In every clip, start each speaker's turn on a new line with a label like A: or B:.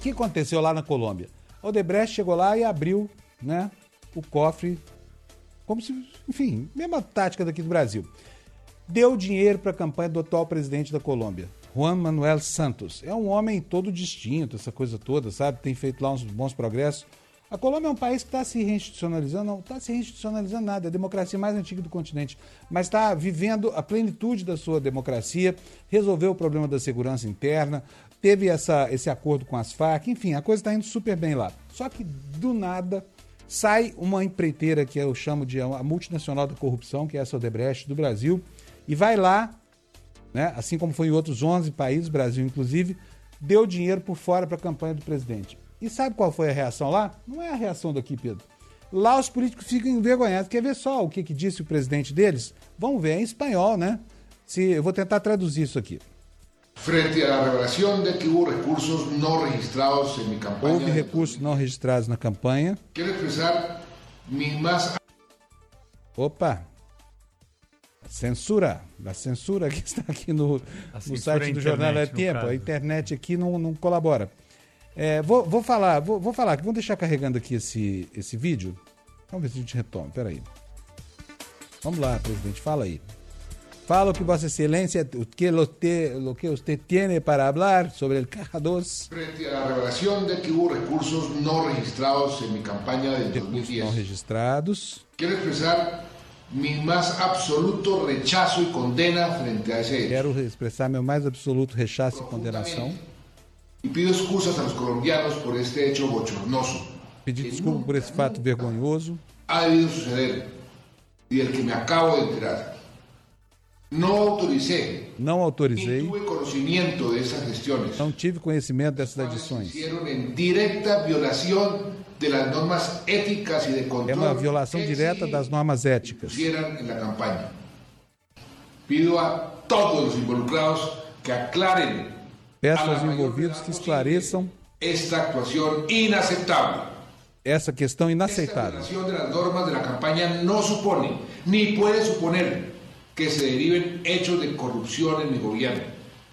A: que aconteceu lá na Colômbia? A Odebrecht chegou lá e abriu, né, o cofre, como se, enfim, mesma tática daqui do Brasil. Deu dinheiro para a campanha do atual presidente da Colômbia, Juan Manuel Santos. É um homem todo distinto, essa coisa toda, sabe? Tem feito lá uns bons progressos. A Colômbia é um país que está se reinstitucionalizando, não está se reinstitucionalizando nada, é a democracia mais antiga do continente, mas está vivendo a plenitude da sua democracia, resolveu o problema da segurança interna, teve esse acordo com as Farc, enfim, a coisa está indo super bem lá. Só que, do nada, sai uma empreiteira que eu chamo de a multinacional da corrupção, que é essa Odebrecht do Brasil, e vai lá, né, assim como foi em outros 11 países, Brasil inclusive, deu dinheiro por fora para a campanha do presidente. E sabe qual foi a reação lá? Não é a reação daqui, Pedro. Lá os políticos ficam envergonhados. Quer ver só o que disse o presidente deles? Vamos ver, é em espanhol, né? Eu vou tentar traduzir isso aqui.
B: Frente à revelação de que houve recursos não registrados em minha campanha.
A: Houve recursos não registrados na campanha.
B: Quero expressar minha mais...
A: Opa! Censura. A censura que está aqui no site do Jornal É Tempo. A internet aqui não colabora. Vou falar, vamos deixar carregando aqui esse vídeo. Vamos ver se a gente retoma, peraí. Vamos lá, presidente, fala aí. Fala o que Vossa Excelência, o que você tem para falar sobre o Caja 2.
B: Frente à revelação de que houve recursos não registrados em minha campanha de 2010.
A: Não registrados.
B: Quero expressar meu mais absoluto rechazo e condena frente a esse hecho.
A: Quero expressar meu mais absoluto rechaço e condenação.
B: E pido desculpas aos colombianos por este hecho bochornoso.
A: Pedir desculpa por esse fato vergonhoso.
B: Ha debido suceder e del que me acabo de enterar. Não autorizei. Nem tive conhecimento dessas gestões.
A: Não tive conhecimento dessas adições.
B: Fizeram em direta violação das normas éticas e de controle.
A: É uma violação direta das normas éticas.
B: Fizeram na campanha. Pido a todos os involucrados que aclarem.
A: Peço aos envolvidos que esclareçam
B: esta atuação inaceitável.
A: Essa questão inaceitável.
B: Esta violação das normas da campanha não supõe, nem pode suponer que se deriven hechos de corrupção em meu governo.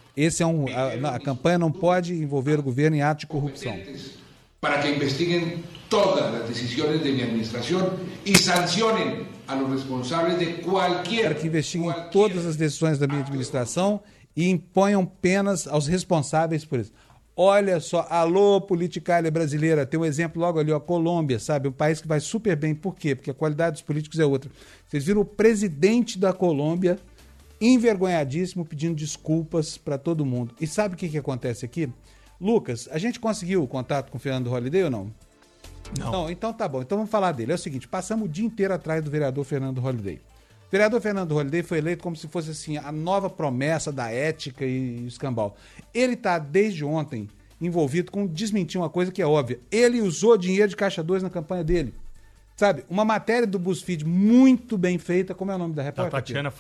A: A campanha não pode envolver o governo em atos de corrupção.
B: Para que investiguem todas as decisões de minha administração e sancionem a los responsáveis de qualquer...
A: Para que investiguem todas as decisões da minha administração e imponham penas aos responsáveis por isso. Olha só, alô, politicália brasileira, tem um exemplo logo ali, ó, Colômbia, sabe? Um país que vai super bem. Por quê? Porque a qualidade dos políticos é outra. Vocês viram o presidente da Colômbia envergonhadíssimo pedindo desculpas para todo mundo. E sabe o que acontece aqui? Lucas, a gente conseguiu o contato com o Fernando Holliday ou não? Não, então tá bom. Então vamos falar dele. É o seguinte, passamos o dia inteiro atrás do vereador Fernando Holliday. O vereador Fernando Holliday foi eleito como se fosse assim a nova promessa da ética e escambau. Ele está desde ontem envolvido com desmentir uma coisa que é óbvia. Ele usou dinheiro de Caixa 2 na campanha dele. Sabe, uma matéria do BuzzFeed muito bem feita, como é o nome da repórter?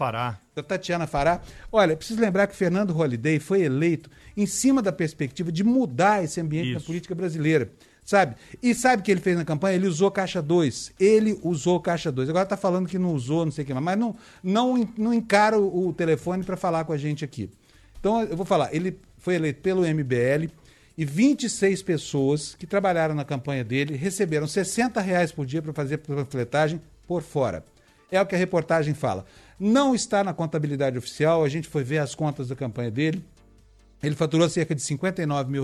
A: Da Tatiana Fará. Olha, preciso lembrar que Fernando Holliday foi eleito em cima da perspectiva de mudar esse ambiente na política brasileira. Sabe? E sabe o que ele fez na campanha? Ele usou Caixa 2. Ele usou Caixa 2. Agora tá falando que não usou, não sei o que mais. Mas não encara o telefone para falar com a gente aqui. Então, eu vou falar. Ele foi eleito pelo MBL e 26 pessoas que trabalharam na campanha dele receberam R$60 por dia para fazer panfletagem por fora. É o que a reportagem fala. Não está na contabilidade oficial. A gente foi ver as contas da campanha dele. Ele faturou cerca de R$59 mil.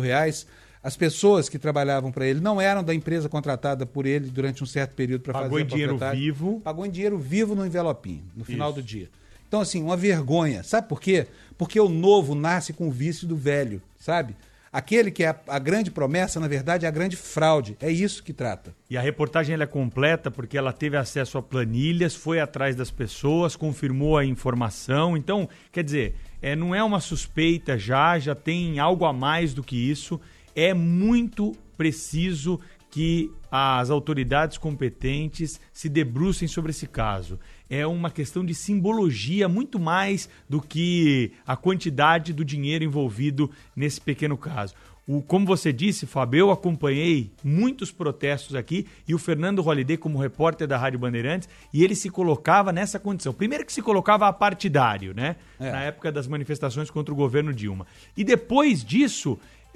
A: As pessoas que trabalhavam para ele não eram da empresa contratada por ele durante um certo período para fazer a panfletagem. Pagou em dinheiro vivo. Pagou em dinheiro vivo no envelopinho, no final do dia. Então, assim, uma vergonha. Sabe por quê? Porque o novo nasce com o vício do velho, sabe? Aquele que é a grande promessa, na verdade, é a grande fraude. É isso que trata.
C: E a reportagem ela é completa porque ela teve acesso a planilhas, foi atrás das pessoas, confirmou a informação. Então, quer dizer, não é uma suspeita já tem algo a mais do que isso. É muito preciso que as autoridades competentes se debrucem sobre esse caso. É uma questão de simbologia muito mais do que a quantidade do dinheiro envolvido nesse pequeno caso. Como você disse, Fábio, eu acompanhei muitos protestos aqui e o Fernando Holliday como repórter da Rádio Bandeirantes, e ele se colocava nessa condição. Primeiro que se colocava apartidário, né? Na época das manifestações contra o governo Dilma. E depois disso,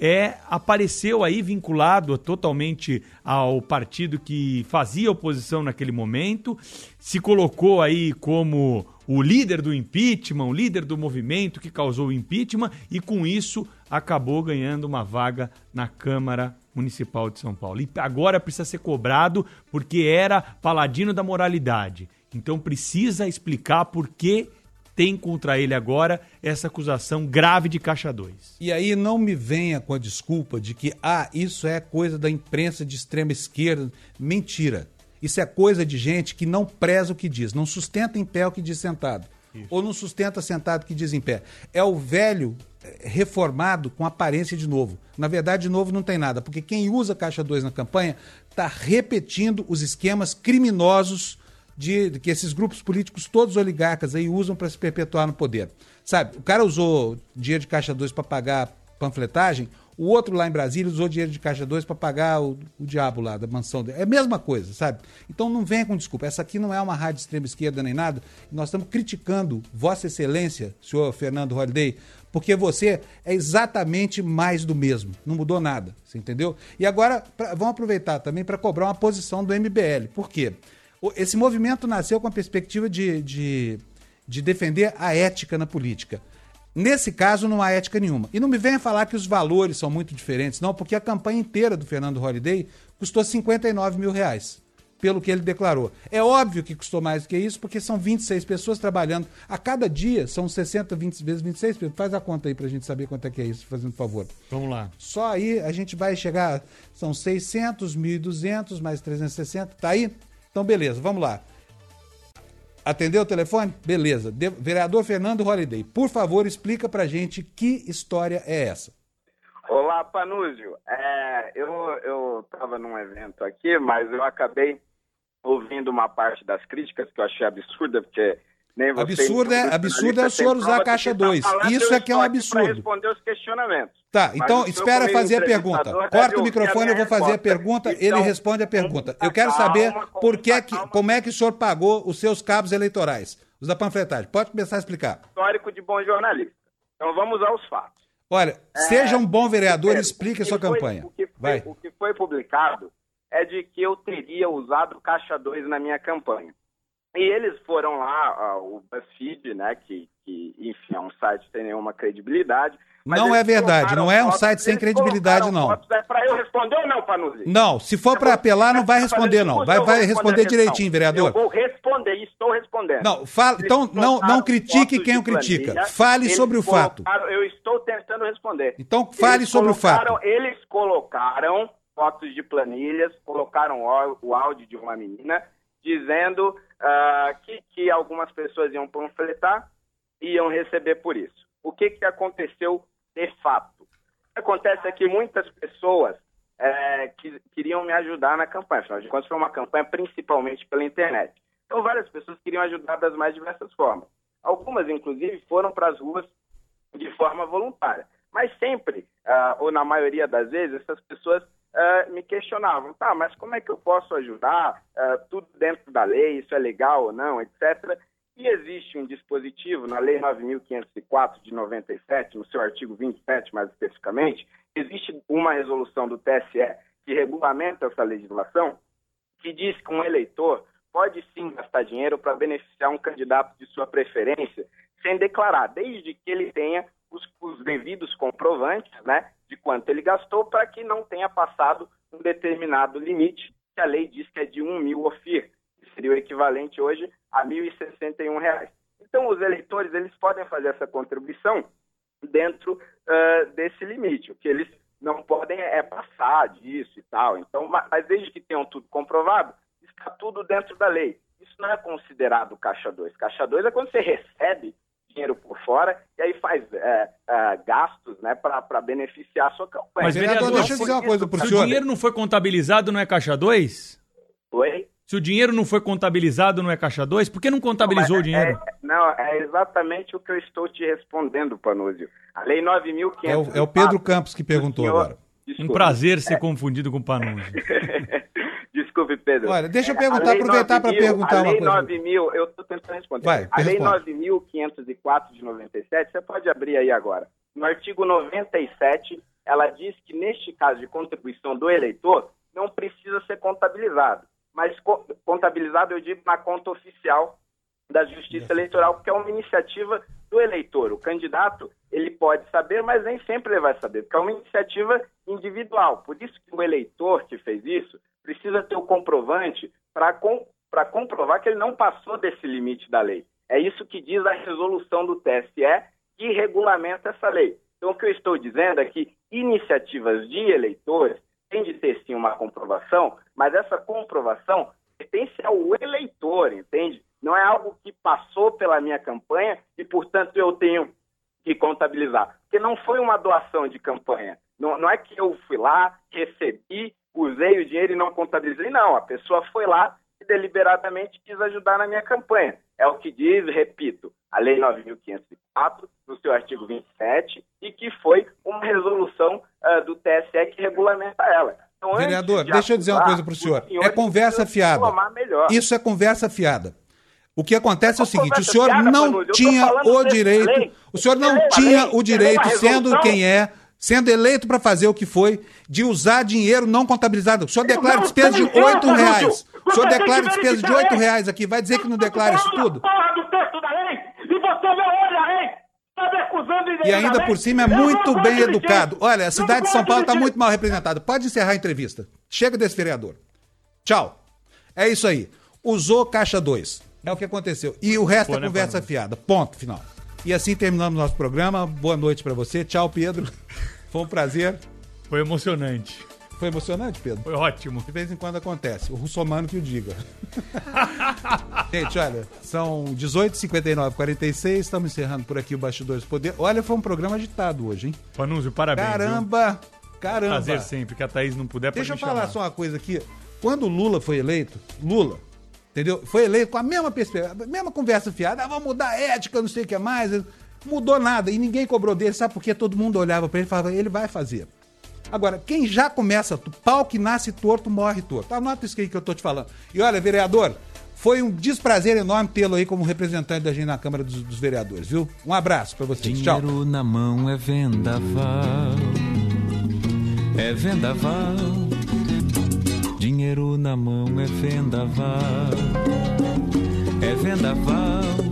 C: apareceu aí vinculado totalmente ao partido que fazia oposição naquele momento, se colocou aí como o líder do impeachment, o líder do movimento que causou o impeachment, e com isso acabou ganhando uma vaga na Câmara Municipal de São Paulo. E agora precisa ser cobrado porque era paladino da moralidade. Então precisa explicar por que tem contra ele agora essa acusação grave de Caixa 2.
A: E aí não me venha com a desculpa de que isso é coisa da imprensa de extrema esquerda. Mentira. Isso é coisa de gente que não preza o que diz, não sustenta em pé o que diz sentado. Isso. Ou não sustenta sentado o que diz em pé. É o velho reformado com aparência de novo. Na verdade, de novo não tem nada, porque quem usa Caixa 2 na campanha está repetindo os esquemas criminosos que esses grupos políticos, todos oligarcas, aí usam para se perpetuar no poder. Sabe, o cara usou dinheiro de Caixa 2 para pagar panfletagem, o outro lá em Brasília usou dinheiro de Caixa 2 para pagar o diabo lá da mansão dele. É a mesma coisa, sabe? Então não venha com desculpa. Essa aqui não é uma rádio extrema esquerda nem nada. Nós estamos criticando Vossa Excelência, senhor Fernando Holliday, porque você é exatamente mais do mesmo. Não mudou nada, você entendeu? E agora vamos aproveitar também para cobrar uma posição do MBL. Por quê? Esse movimento nasceu com a perspectiva de defender a ética na política. Nesse caso, não há ética nenhuma. E não me venha falar que os valores são muito diferentes, não, porque a campanha inteira do Fernando Holliday custou R$59 mil, pelo que ele declarou. É óbvio que custou mais do que isso, porque são 26 pessoas trabalhando. A cada dia são 60, 20 vezes 26. Faz a conta aí pra gente saber quanto é que é isso, fazendo favor.
C: Vamos lá.
A: Só aí a gente vai chegar, são 600, 1.200, mais 360, tá aí? Então, beleza, vamos lá. Atendeu o telefone? Beleza. Vereador Fernando Holliday, por favor, explica pra gente que história é essa.
D: Olá, Panúzio. Eu estava num evento aqui, mas eu acabei ouvindo uma parte das críticas que eu achei absurda, porque nem você...
A: Absurdo é o senhor usar a Caixa 2. Isso é que é um absurdo.
D: Para responder os questionamentos.
A: Tá, então espera fazer a pergunta. Corta o microfone, eu vou fazer a pergunta, ele responde a pergunta. Eu quero saber como é que o senhor pagou os seus cabos eleitorais, os da panfletagem. Pode começar a explicar.
D: Histórico de bom jornalista. Então vamos aos fatos.
A: Olha, seja um bom vereador e explique a sua campanha.
D: O que foi publicado é de que eu teria usado Caixa 2 na minha campanha. E eles foram lá, o BuzzFeed, né, que enfim, é um site sem nenhuma credibilidade.
A: Não é verdade, não é um site sem credibilidade, não.
D: É para eu responder ou não, Panuzzi?
A: Não, se for para apelar, não vai responder, não. Vai responder direitinho, vereador.
D: Eu vou responder, estou respondendo.
A: Não, então não critique quem o critica. Fale sobre o fato.
D: Eu estou tentando responder.
A: Então fale sobre o fato.
D: Eles colocaram fotos de planilhas, colocaram o áudio de uma menina dizendo que algumas pessoas iam panfletar e iam receber por isso. O que aconteceu de fato? O que acontece é que muitas pessoas queriam me ajudar na campanha. Afinal de contas, foi uma campanha principalmente pela internet. Então, várias pessoas queriam ajudar das mais diversas formas. Algumas, inclusive, foram para as ruas de forma voluntária. Mas sempre, ou na maioria das vezes, essas pessoas me questionavam, tá, mas como é que eu posso ajudar? Tudo dentro da lei, isso é legal ou não, etc. E existe um dispositivo na Lei 9.504 de 97, no seu artigo 27 mais especificamente, existe uma resolução do TSE que regulamenta essa legislação, que diz que um eleitor pode sim gastar dinheiro para beneficiar um candidato de sua preferência, sem declarar, desde que ele tenha os devidos comprovantes, né, de quanto ele gastou, para que não tenha passado um determinado limite, que a lei diz que é de 1.000 OFIR, que seria o equivalente hoje a R$ 1.061. Então, os eleitores eles podem fazer essa contribuição dentro desse limite. O que eles não podem é passar disso e tal. Então, mas desde que tenham tudo comprovado, está tudo dentro da lei. Isso não é considerado Caixa 2. Caixa 2 é quando você recebe dinheiro por fora e aí faz gastos, né, para beneficiar a sua campanha.
C: Mas, vereador, deixa eu dizer uma coisa pro senhor. Se o dinheiro não foi contabilizado, não é Caixa 2?
D: Oi?
C: Se o dinheiro não foi contabilizado, não é Caixa 2? Por que não contabilizou o dinheiro?
D: É exatamente o que eu estou te respondendo, Panúzio. A Lei 9.504...
A: É o Pedro Campos que perguntou agora.
C: Desculpe. Um prazer ser confundido com o Panúzio.
D: Desculpe, Pedro.
A: Olha, deixa eu aproveitar para perguntar uma coisa.
D: A Lei 9.000, eu estou tentando responder.
A: Vai,
D: a Lei 9.504 de 97, você pode abrir aí agora. No artigo 97, ela diz que neste caso de contribuição do eleitor, não precisa ser contabilizado. Mas contabilizado, eu digo, na conta oficial da Justiça Eleitoral, porque é uma iniciativa do eleitor. O candidato, ele pode saber, mas nem sempre ele vai saber, porque é uma iniciativa individual. Por isso que o eleitor que fez isso precisa ter o comprovante para comprovar que ele não passou desse limite da lei. É isso que diz a resolução do TSE que regulamenta essa lei. Então, o que eu estou dizendo é que iniciativas de eleitores têm de ter, sim, uma comprovação, mas essa comprovação pertence ao eleitor, entende? Não é algo que passou pela minha campanha e, portanto, eu tenho que contabilizar. Porque não foi uma doação de campanha. Não é que eu fui lá, recebi, usei o dinheiro e não contabilizei. Não, a pessoa foi lá e deliberadamente quis ajudar na minha campanha. É o que diz, repito, a Lei 9.504, no seu artigo 27, e que foi uma resolução do TSE que regulamenta ela. Então,
A: vereador, deixa eu dizer uma coisa para o senhor. É conversa fiada. Isso é conversa fiada. O que acontece é o seguinte, o senhor não tinha o direito, o senhor não tinha o direito, sendo quem é, sendo eleito para fazer o que foi, de usar dinheiro não contabilizado. O senhor declara despesa de R$8. O senhor declara despesa de R$8 aqui, vai dizer que não declara isso tudo? E ainda por cima é muito bem educado. Olha, a cidade de São Paulo está muito mal representada. Pode encerrar a entrevista. Chega desse vereador. Tchau. É isso aí. Usou caixa 2. É o que aconteceu. E o resto é conversa fiada. Ponto final. E assim terminamos nosso programa. Boa noite para você. Tchau, Pedro. Foi um prazer.
C: Foi emocionante.
A: Foi emocionante, Pedro?
C: Foi ótimo.
A: De vez em quando acontece. O russomano que o diga. Gente, olha, são 18h59:46. Estamos encerrando por aqui o Bastidores do Poder. Olha, foi um programa agitado hoje, hein?
C: Panunzio, parabéns.
A: Caramba! Caramba!
C: Prazer sempre, que a Thaís não puder,
A: Deixa eu falar só uma coisa aqui. Quando o Lula foi eleito, entendeu? Foi eleito com a mesma perspectiva, a mesma conversa fiada, vamos mudar a ética, não sei o que mais. Mudou nada e ninguém cobrou dele, sabe por quê? Todo mundo olhava para ele e falava, ele vai fazer. Agora, quem já começa, pau que nasce torto, morre torto. Anota isso aí que eu tô te falando. E olha, vereador, foi um desprazer enorme tê-lo aí como representante da gente na Câmara dos Vereadores, viu? Um abraço para vocês. Tchau.
E: Dinheiro na mão é vendaval, é vendaval. Dinheiro na mão é vendaval, é vendaval.